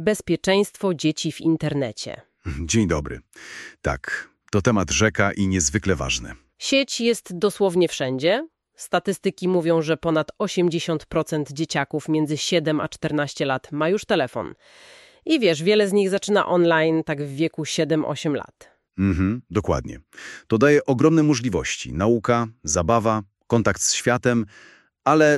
Bezpieczeństwo dzieci w internecie. Dzień dobry. Tak, to temat rzeka i niezwykle ważny. Sieć jest dosłownie wszędzie. Statystyki mówią, że ponad 80% dzieciaków między 7 a 14 lat ma już telefon. I wiesz, wiele z nich zaczyna online tak w wieku 7-8 lat. Dokładnie. To daje ogromne możliwości. Nauka, zabawa, kontakt z światem, ale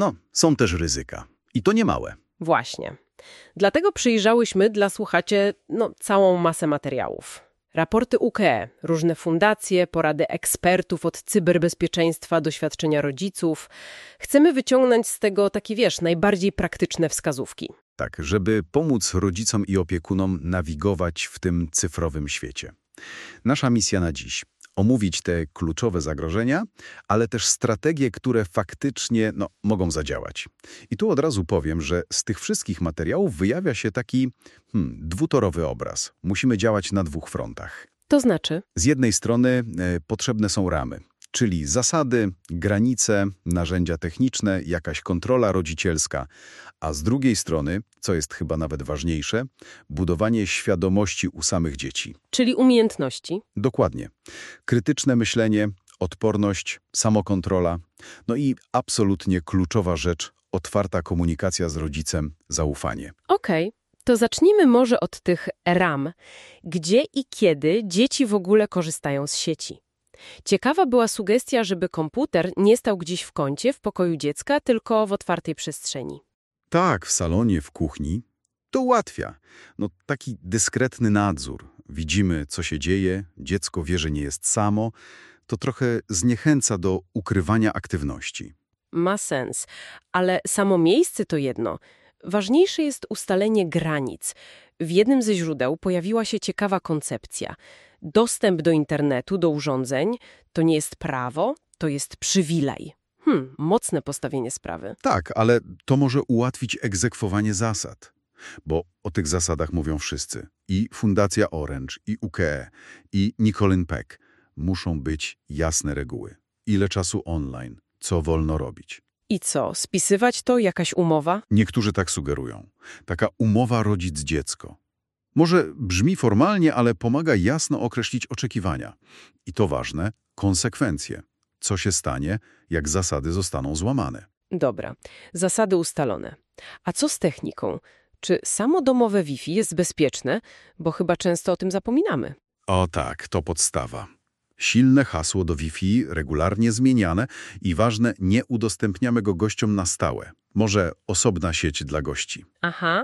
są też ryzyka. I to niemałe. Właśnie. Dlatego przyjrzałyśmy dla słuchaczy całą masę materiałów. Raporty UKE, różne fundacje, porady ekspertów od cyberbezpieczeństwa, doświadczenia rodziców. Chcemy wyciągnąć z tego takie, najbardziej praktyczne wskazówki. Tak, żeby pomóc rodzicom i opiekunom nawigować w tym cyfrowym świecie. Nasza misja na dziś – omówić te kluczowe zagrożenia, ale też strategie, które faktycznie mogą zadziałać. I tu od razu powiem, że z tych wszystkich materiałów wyjawia się taki dwutorowy obraz. Musimy działać na dwóch frontach. To znaczy? Z jednej strony potrzebne są ramy, czyli zasady, granice, narzędzia techniczne, jakaś kontrola rodzicielska, a z drugiej strony, co jest chyba nawet ważniejsze, budowanie świadomości u samych dzieci. Czyli umiejętności. Dokładnie. Krytyczne myślenie, odporność, samokontrola, i absolutnie kluczowa rzecz, otwarta komunikacja z rodzicem, zaufanie. Okej. To zacznijmy może od tych ram. Gdzie i kiedy dzieci w ogóle korzystają z sieci? Ciekawa była sugestia, żeby komputer nie stał gdzieś w kącie w pokoju dziecka, tylko w otwartej przestrzeni. Tak, w salonie, w kuchni. To ułatwia. Taki dyskretny nadzór. Widzimy, co się dzieje, dziecko wie, że nie jest samo. To trochę zniechęca do ukrywania aktywności. Ma sens, ale samo miejsce to jedno. Ważniejsze jest ustalenie granic. W jednym ze źródeł pojawiła się ciekawa koncepcja. Dostęp do internetu, do urządzeń to nie jest prawo, to jest przywilej. Mocne postawienie sprawy. Tak, ale to może ułatwić egzekwowanie zasad. Bo o tych zasadach mówią wszyscy. I Fundacja Orange, i UKE, i Nicolin Peck. Muszą być jasne reguły. Ile czasu online, co wolno robić. I co, spisywać to, jakaś umowa? Niektórzy tak sugerują. Taka umowa rodzic-dziecko. Może brzmi formalnie, ale pomaga jasno określić oczekiwania. I to ważne, konsekwencje. Co się stanie, jak zasady zostaną złamane. Dobra, zasady ustalone. A co z techniką? Czy samo domowe Wi-Fi jest bezpieczne? Bo chyba często o tym zapominamy. O tak, to podstawa. Silne hasło do Wi-Fi, regularnie zmieniane i ważne, nie udostępniamy go gościom na stałe. Może osobna sieć dla gości. Aha.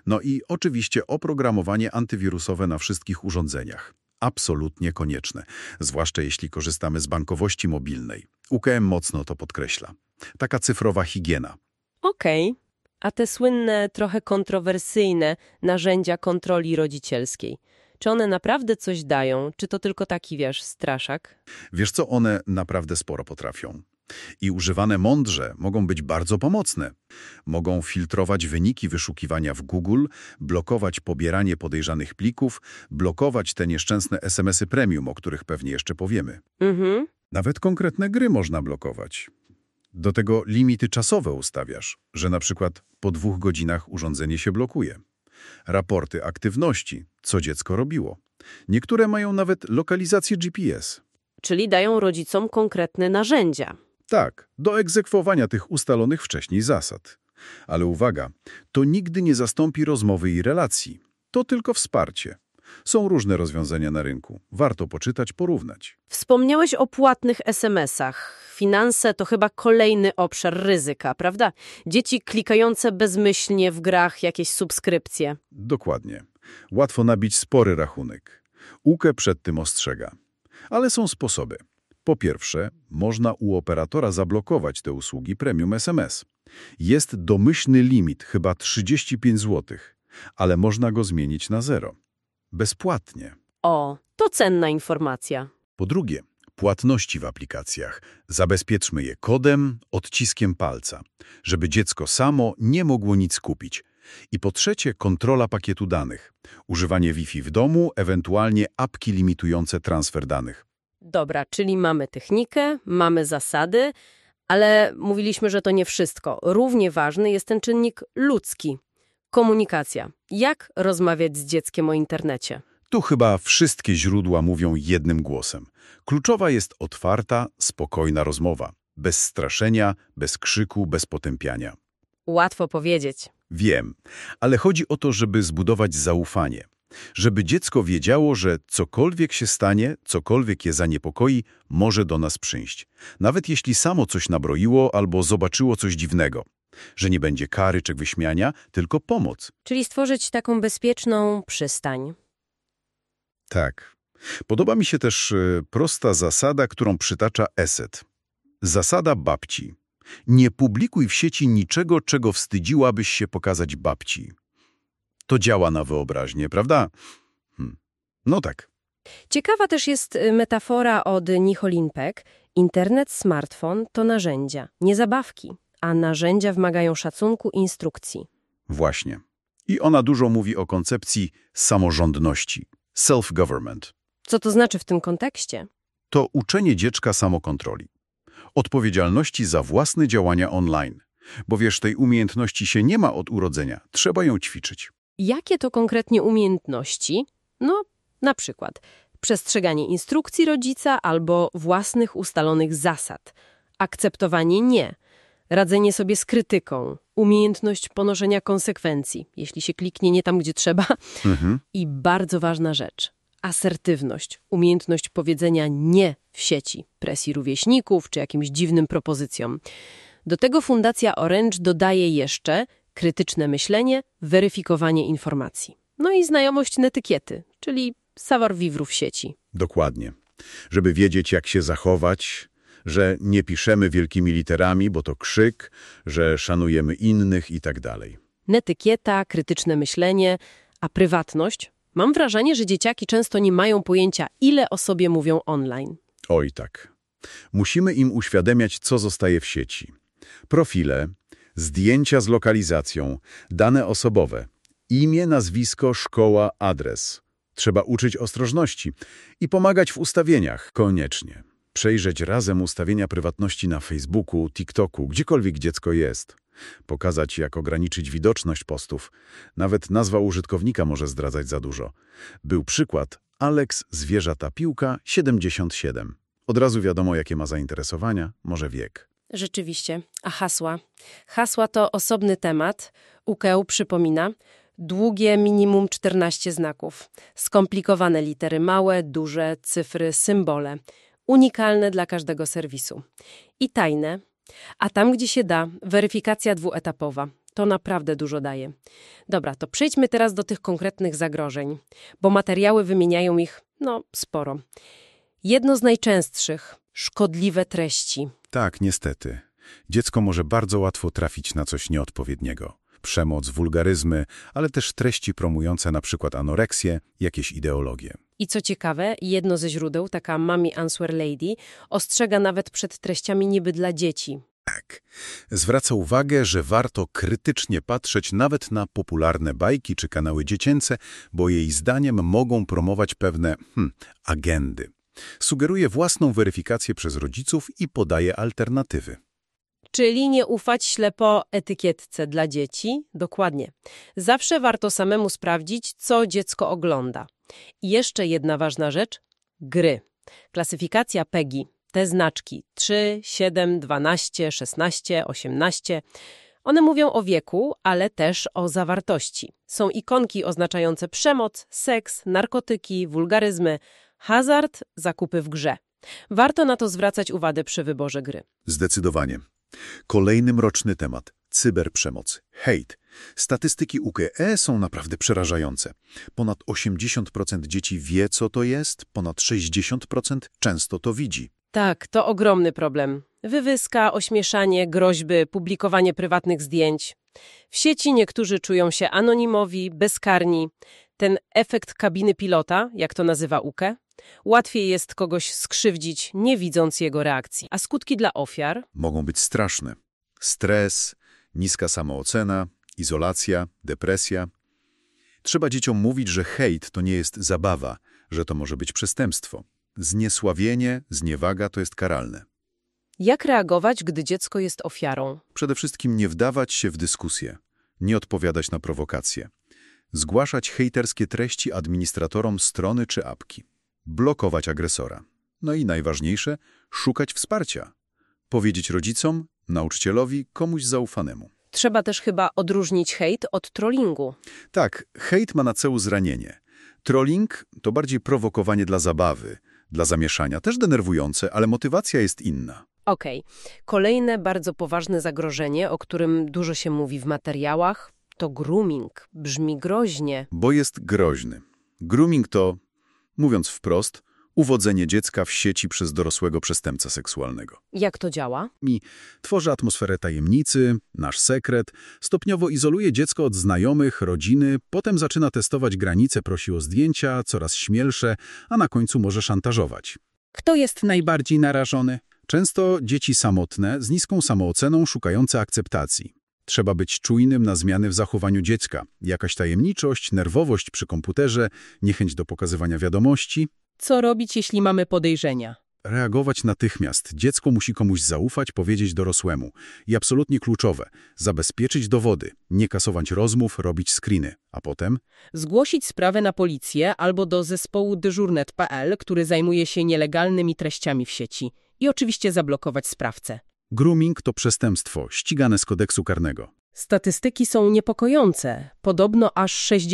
I oczywiście oprogramowanie antywirusowe na wszystkich urządzeniach. Absolutnie konieczne, zwłaszcza jeśli korzystamy z bankowości mobilnej. UKM mocno to podkreśla. Taka cyfrowa higiena. Okej. A te słynne, trochę kontrowersyjne narzędzia kontroli rodzicielskiej. Czy one naprawdę coś dają? Czy to tylko taki, straszak? Wiesz co, one naprawdę sporo potrafią. I używane mądrze mogą być bardzo pomocne. Mogą filtrować wyniki wyszukiwania w Google, blokować pobieranie podejrzanych plików, blokować te nieszczęsne SMS-y premium, o których pewnie jeszcze powiemy. Nawet konkretne gry można blokować. Do tego limity czasowe ustawiasz, że na przykład po 2 godzinach urządzenie się blokuje. Raporty aktywności, co dziecko robiło. Niektóre mają nawet lokalizację GPS. Czyli dają rodzicom konkretne narzędzia. Tak, do egzekwowania tych ustalonych wcześniej zasad. Ale uwaga, to nigdy nie zastąpi rozmowy i relacji. To tylko wsparcie. Są różne rozwiązania na rynku. Warto poczytać, porównać. Wspomniałeś o płatnych SMS-ach. Finanse to chyba kolejny obszar ryzyka, prawda? Dzieci klikające bezmyślnie w grach jakieś subskrypcje. Dokładnie. Łatwo nabić spory rachunek. UKE przed tym ostrzega. Ale są sposoby. Po pierwsze, można u operatora zablokować te usługi premium SMS. Jest domyślny limit, chyba 35 zł, ale można go zmienić na 0. Bezpłatnie. O, to cenna informacja. Po drugie, płatności w aplikacjach. Zabezpieczmy je kodem, odciskiem palca, żeby dziecko samo nie mogło nic kupić. I po trzecie, kontrola pakietu danych. Używanie Wi-Fi w domu, ewentualnie apki limitujące transfer danych. Dobra, czyli mamy technikę, mamy zasady, ale mówiliśmy, że to nie wszystko. Równie ważny jest ten czynnik ludzki. Komunikacja. Jak rozmawiać z dzieckiem o internecie? Tu chyba wszystkie źródła mówią jednym głosem. Kluczowa jest otwarta, spokojna rozmowa. Bez straszenia, bez krzyku, bez potępiania. Łatwo powiedzieć. Wiem, ale chodzi o to, żeby zbudować zaufanie. Żeby dziecko wiedziało, że cokolwiek się stanie, cokolwiek je zaniepokoi, może do nas przyjść. Nawet jeśli samo coś nabroiło albo zobaczyło coś dziwnego. Że nie będzie kary czy wyśmiania, tylko pomoc. Czyli stworzyć taką bezpieczną przystań. Tak. Podoba mi się też prosta zasada, którą przytacza Eset. Zasada babci. Nie publikuj w sieci niczego, czego wstydziłabyś się pokazać babci. To działa na wyobraźnię, prawda? No tak. Ciekawa też jest metafora od Nicholin Peck. Internet, smartfon to narzędzia, nie zabawki, a narzędzia wymagają szacunku i instrukcji. Właśnie. I ona dużo mówi o koncepcji samorządności, self-government. Co to znaczy w tym kontekście? To uczenie dziecka samokontroli. Odpowiedzialności za własne działania online. Bo wiesz, tej umiejętności się nie ma od urodzenia. Trzeba ją ćwiczyć. Jakie to konkretnie umiejętności? No, na przykład przestrzeganie instrukcji rodzica albo własnych ustalonych zasad, akceptowanie nie, radzenie sobie z krytyką, umiejętność ponoszenia konsekwencji, jeśli się kliknie nie tam, gdzie trzeba. I bardzo ważna rzecz, asertywność, umiejętność powiedzenia nie w sieci, presji rówieśników czy jakimś dziwnym propozycjom. Do tego Fundacja Orange dodaje jeszcze krytyczne myślenie, weryfikowanie informacji. No i znajomość netykiety, czyli savoir-vivre w sieci. Dokładnie. Żeby wiedzieć, jak się zachować, że nie piszemy wielkimi literami, bo to krzyk, że szanujemy innych i tak dalej. Netykieta, krytyczne myślenie, a prywatność? Mam wrażenie, że dzieciaki często nie mają pojęcia, ile o sobie mówią online. Oj tak. Musimy im uświadamiać, co zostaje w sieci. Profile, zdjęcia z lokalizacją, dane osobowe, imię, nazwisko, szkoła, adres. Trzeba uczyć ostrożności i pomagać w ustawieniach, koniecznie. Przejrzeć razem ustawienia prywatności na Facebooku, TikToku, gdziekolwiek dziecko jest. Pokazać, jak ograniczyć widoczność postów. Nawet nazwa użytkownika może zdradzać za dużo. Był przykład Alex Zwierzata Piłka 77. Od razu wiadomo, jakie ma zainteresowania, może wiek. Rzeczywiście. A hasła? Hasła to osobny temat. UKEU przypomina. Długie, minimum 14 znaków. Skomplikowane litery małe, duże, cyfry, symbole. Unikalne dla każdego serwisu. I tajne. A tam, gdzie się da, weryfikacja dwuetapowa. To naprawdę dużo daje. Dobra, to przejdźmy teraz do tych konkretnych zagrożeń, bo materiały wymieniają ich, sporo. Jedno z najczęstszych – szkodliwe treści. Tak, niestety. Dziecko może bardzo łatwo trafić na coś nieodpowiedniego. Przemoc, wulgaryzmy, ale też treści promujące na przykład anoreksję, jakieś ideologie. I co ciekawe, jedno ze źródeł, taka Mommy Answer Lady, ostrzega nawet przed treściami niby dla dzieci. Tak. Zwraca uwagę, że warto krytycznie patrzeć nawet na popularne bajki czy kanały dziecięce, bo jej zdaniem mogą promować pewne agendy. Sugeruje własną weryfikację przez rodziców i podaje alternatywy. Czyli nie ufać ślepo etykietce dla dzieci? Dokładnie. Zawsze warto samemu sprawdzić, co dziecko ogląda. I jeszcze jedna ważna rzecz – gry. Klasyfikacja PEGI. Te znaczki 3, 7, 12, 16, 18. One mówią o wieku, ale też o zawartości. Są ikonki oznaczające przemoc, seks, narkotyki, wulgaryzmy, hazard, zakupy w grze. Warto na to zwracać uwagę przy wyborze gry. Zdecydowanie. Kolejny mroczny temat – cyberprzemoc, hejt. Statystyki UKE są naprawdę przerażające. Ponad 80% dzieci wie, co to jest, ponad 60% często to widzi. Tak, to ogromny problem. Wywyska, ośmieszanie, groźby, publikowanie prywatnych zdjęć. W sieci niektórzy czują się anonimowi, bezkarni. Ten efekt kabiny pilota, jak to nazywa UKE, łatwiej jest kogoś skrzywdzić, nie widząc jego reakcji. A skutki dla ofiar? Mogą być straszne. Stres, niska samoocena, izolacja, depresja. Trzeba dzieciom mówić, że hejt to nie jest zabawa, że to może być przestępstwo. Zniesławienie, zniewaga to jest karalne. Jak reagować, gdy dziecko jest ofiarą? Przede wszystkim nie wdawać się w dyskusję. Nie odpowiadać na prowokacje. Zgłaszać hejterskie treści administratorom strony czy apki. Blokować agresora. No i najważniejsze, szukać wsparcia. Powiedzieć rodzicom, nauczycielowi, komuś zaufanemu. Trzeba też chyba odróżnić hejt od trollingu. Tak, hejt ma na celu zranienie. Trolling to bardziej prowokowanie dla zabawy, dla zamieszania. Też denerwujące, ale motywacja jest inna. Okej. Kolejne bardzo poważne zagrożenie, o którym dużo się mówi w materiałach, to grooming. Brzmi groźnie. Bo jest groźny. Grooming to, mówiąc wprost, uwodzenie dziecka w sieci przez dorosłego przestępcę seksualnego. Jak to działa? Tworzy atmosferę tajemnicy, nasz sekret, stopniowo izoluje dziecko od znajomych, rodziny, potem zaczyna testować granice, prosi o zdjęcia, coraz śmielsze, a na końcu może szantażować. Kto jest Najbardziej narażony? Często dzieci samotne, z niską samooceną, szukające akceptacji. Trzeba być czujnym na zmiany w zachowaniu dziecka. Jakaś tajemniczość, nerwowość przy komputerze, niechęć do pokazywania wiadomości. Co robić, jeśli mamy podejrzenia? Reagować natychmiast. Dziecko musi komuś zaufać, powiedzieć dorosłemu. I absolutnie kluczowe, zabezpieczyć dowody, nie kasować rozmów, robić screeny. A potem? Zgłosić sprawę na policję albo do zespołu dyżurnet.pl, który zajmuje się nielegalnymi treściami w sieci. I oczywiście zablokować sprawcę. Grooming to przestępstwo, ścigane z kodeksu karnego. Statystyki są niepokojące. Podobno aż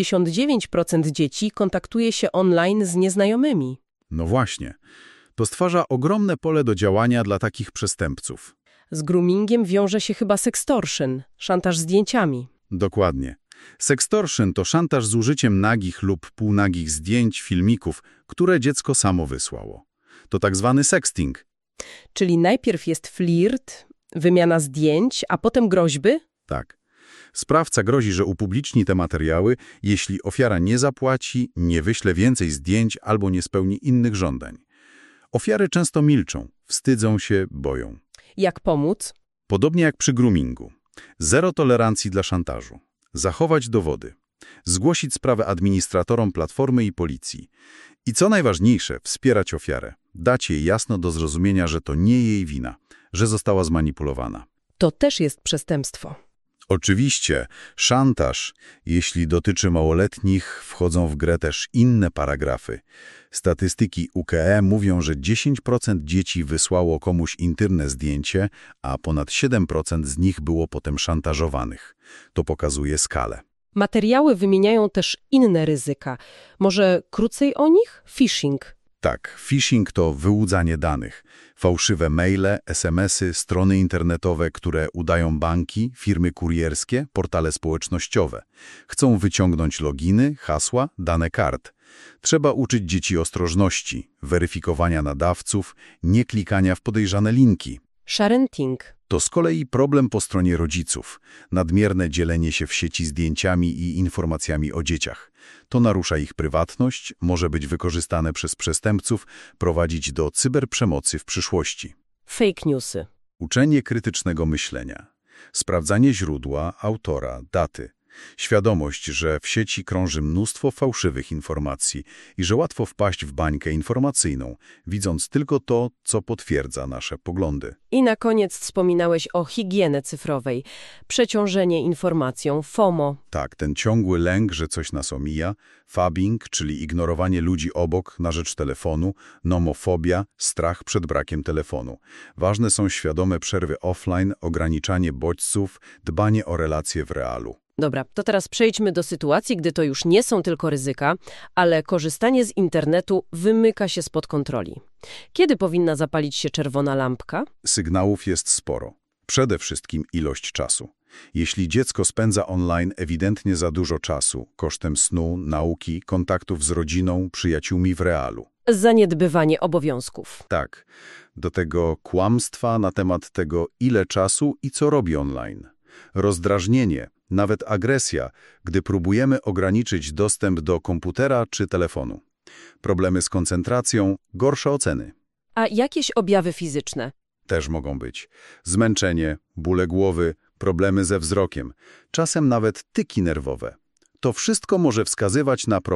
69% dzieci kontaktuje się online z nieznajomymi. No właśnie. To stwarza ogromne pole do działania dla takich przestępców. Z groomingiem wiąże się chyba sextortion, szantaż zdjęciami. Dokładnie. Sextortion to szantaż z użyciem nagich lub półnagich zdjęć, filmików, które dziecko samo wysłało. To tak zwany sexting. Czyli najpierw jest flirt, wymiana zdjęć, a potem groźby? Tak. Sprawca grozi, że upubliczni te materiały, jeśli ofiara nie zapłaci, nie wyśle więcej zdjęć albo nie spełni innych żądań. Ofiary często milczą, wstydzą się, boją. Jak pomóc? Podobnie jak przy groomingu. Zero tolerancji dla szantażu. Zachować dowody. Zgłosić sprawę administratorom platformy i policji. I co najważniejsze, wspierać ofiarę. Dać jej jasno do zrozumienia, że to nie jej wina, że została zmanipulowana. To też jest przestępstwo. Oczywiście, szantaż, jeśli dotyczy małoletnich, wchodzą w grę też inne paragrafy. Statystyki UKE mówią, że 10% dzieci wysłało komuś intymne zdjęcie, a ponad 7% z nich było potem szantażowanych. To pokazuje skalę. Materiały wymieniają też inne ryzyka. Może krócej o nich? Phishing. Tak, phishing to wyłudzanie danych. Fałszywe maile, SMS-y, strony internetowe, które udają banki, firmy kurierskie, portale społecznościowe. Chcą wyciągnąć loginy, hasła, dane kart. Trzeba uczyć dzieci ostrożności, weryfikowania nadawców, nie klikania w podejrzane linki. Sharenting. To z kolei problem po stronie rodziców. Nadmierne dzielenie się w sieci zdjęciami i informacjami o dzieciach. To narusza ich prywatność, może być wykorzystane przez przestępców, prowadzić do cyberprzemocy w przyszłości. Fake newsy. Uczenie krytycznego myślenia. Sprawdzanie źródła, autora, daty. Świadomość, że w sieci krąży mnóstwo fałszywych informacji i że łatwo wpaść w bańkę informacyjną, widząc tylko to, co potwierdza nasze poglądy. I na koniec wspominałeś o higienie cyfrowej. Przeciążenie informacją, FOMO. Tak, ten ciągły lęk, że coś nas omija, phabbing, czyli ignorowanie ludzi obok na rzecz telefonu, nomofobia, strach przed brakiem telefonu. Ważne są świadome przerwy offline, ograniczanie bodźców, dbanie o relacje w realu. Dobra, to teraz przejdźmy do sytuacji, gdy to już nie są tylko ryzyka, ale korzystanie z internetu wymyka się spod kontroli. Kiedy powinna zapalić się czerwona lampka? Sygnałów jest sporo. Przede wszystkim ilość czasu. Jeśli dziecko spędza online ewidentnie za dużo czasu, kosztem snu, nauki, kontaktów z rodziną, przyjaciółmi w realu. Zaniedbywanie obowiązków. Tak, do tego kłamstwa na temat tego, ile czasu i co robi online. Rozdrażnienie, nawet agresja, gdy próbujemy ograniczyć dostęp do komputera czy telefonu. Problemy z koncentracją, gorsze oceny. A jakieś objawy fizyczne? Też mogą być. Zmęczenie, bóle głowy, problemy ze wzrokiem, czasem nawet tyki nerwowe. To wszystko może wskazywać na problem.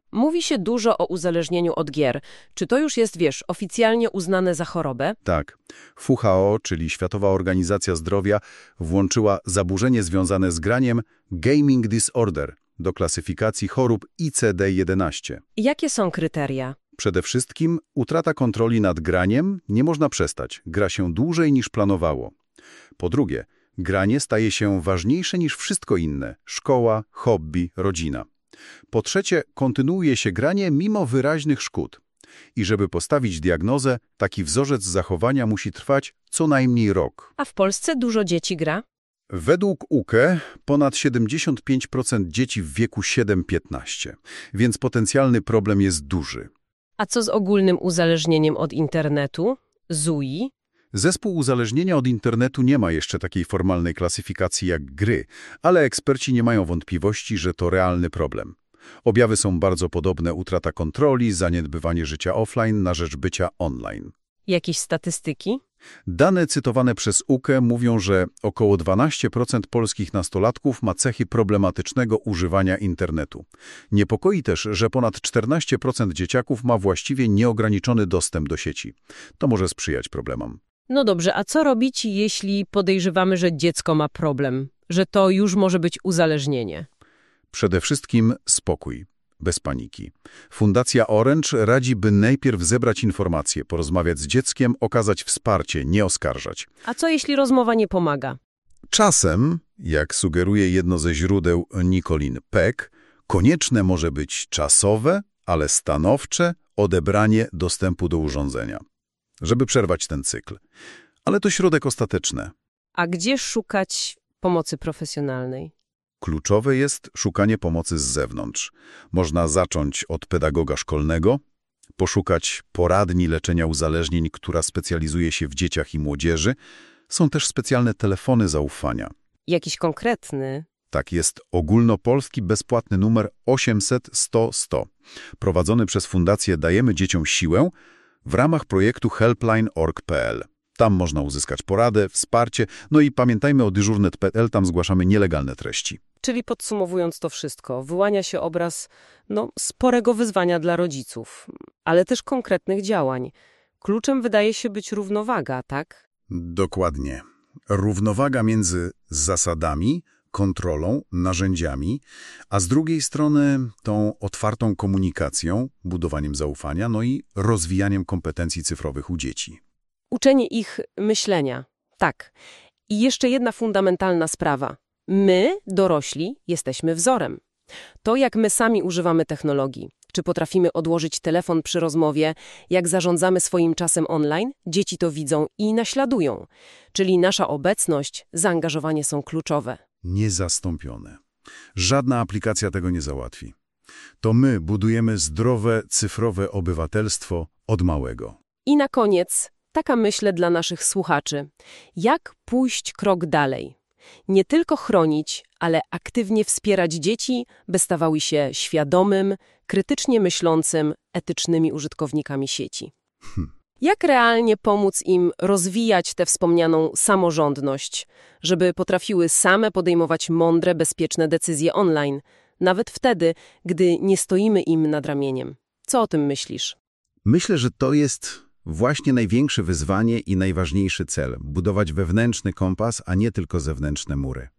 Mówi się dużo o uzależnieniu od gier. Czy to już jest, oficjalnie uznane za chorobę? Tak. WHO, czyli Światowa Organizacja Zdrowia, włączyła zaburzenie związane z graniem Gaming Disorder do klasyfikacji chorób ICD-11. Jakie są kryteria? Przede wszystkim utrata kontroli nad graniem, nie można przestać, gra się dłużej niż planowało. Po drugie, granie staje się ważniejsze niż wszystko inne, szkoła, hobby, rodzina. Po trzecie, kontynuuje się granie mimo wyraźnych szkód. I żeby postawić diagnozę, taki wzorzec zachowania musi trwać co najmniej rok. A w Polsce dużo dzieci gra? Według UKE ponad 75% dzieci w wieku 7-15, więc potencjalny problem jest duży. A co z ogólnym uzależnieniem od internetu? ZUI? Zespół uzależnienia od internetu nie ma jeszcze takiej formalnej klasyfikacji jak gry, ale eksperci nie mają wątpliwości, że to realny problem. Objawy są bardzo podobne: utrata kontroli, zaniedbywanie życia offline na rzecz bycia online. Jakieś statystyki? Dane cytowane przez UKE mówią, że około 12% polskich nastolatków ma cechy problematycznego używania internetu. Niepokoi też, że ponad 14% dzieciaków ma właściwie nieograniczony dostęp do sieci. To może sprzyjać problemom. No dobrze, a co robić, jeśli podejrzewamy, że dziecko ma problem? Że to już może być uzależnienie? Przede wszystkim spokój, bez paniki. Fundacja Orange radzi, by najpierw zebrać informacje, porozmawiać z dzieckiem, okazać wsparcie, nie oskarżać. A co jeśli rozmowa nie pomaga? Czasem, jak sugeruje jedno ze źródeł Nicolin Peck, konieczne może być czasowe, ale stanowcze odebranie dostępu do urządzenia, żeby przerwać ten cykl. Ale to środek ostateczny. A gdzie szukać pomocy profesjonalnej? Kluczowe jest szukanie pomocy z zewnątrz. Można zacząć od pedagoga szkolnego, poszukać poradni leczenia uzależnień, która specjalizuje się w dzieciach i młodzieży. Są też specjalne telefony zaufania. Jakiś konkretny? Tak, jest ogólnopolski bezpłatny numer 800 100 100, prowadzony przez Fundację Dajemy Dzieciom Siłę w ramach projektu helpline.org.pl. Tam można uzyskać poradę, wsparcie, no i pamiętajmy o dyżurnet.pl, tam zgłaszamy nielegalne treści. Czyli podsumowując to wszystko, wyłania się obraz sporego wyzwania dla rodziców, ale też konkretnych działań. Kluczem wydaje się być równowaga, tak? Dokładnie. Równowaga między zasadami, kontrolą, narzędziami, a z drugiej strony tą otwartą komunikacją, budowaniem zaufania, no i rozwijaniem kompetencji cyfrowych u dzieci. Uczenie ich myślenia. Tak. I jeszcze jedna fundamentalna sprawa. My, dorośli, jesteśmy wzorem. To, jak my sami używamy technologii, czy potrafimy odłożyć telefon przy rozmowie, jak zarządzamy swoim czasem online, dzieci to widzą i naśladują. Czyli nasza obecność, zaangażowanie są kluczowe. Niezastąpione. Żadna aplikacja tego nie załatwi. To my budujemy zdrowe, cyfrowe obywatelstwo od małego. I na koniec taka myśl dla naszych słuchaczy. Jak pójść krok dalej? Nie tylko chronić, ale aktywnie wspierać dzieci, by stawały się świadomym, krytycznie myślącym, etycznymi użytkownikami sieci. Jak realnie pomóc im rozwijać tę wspomnianą samorządność, żeby potrafiły same podejmować mądre, bezpieczne decyzje online, nawet wtedy, gdy nie stoimy im nad ramieniem? Co o tym myślisz? Myślę, że to jest właśnie największe wyzwanie i najważniejszy cel – budować wewnętrzny kompas, a nie tylko zewnętrzne mury.